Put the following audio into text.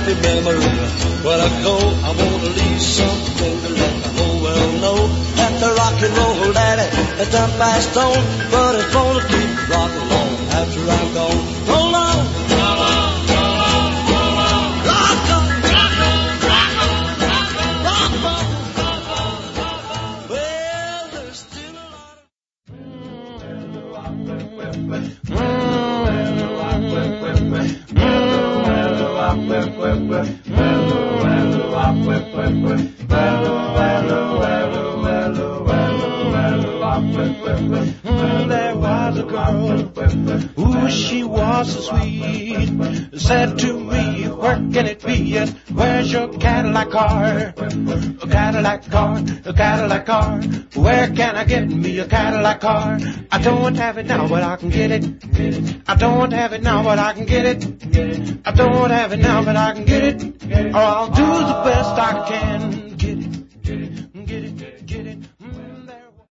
happy memory. When I go, I want to leave something to let the whole world know that the rock and roll daddy has done passed on, but it's gonna keep rocking on after I'm gone. Roll on, roll on, roll on, roll on, rock on, rock on, rock on, rock on, rock on, rock on, rock on. Well, there's still a lot of there was a girl, ooh, she was so sweet, said to me, where can it be, and where's your Cadillac car? A Cadillac car, a Cadillac car, where can I get me a Cadillac car? I don't have it now, but I can get it. I don't have it now, but I can get it. I don't have it now, but I can get it. Or I'll do the best I can.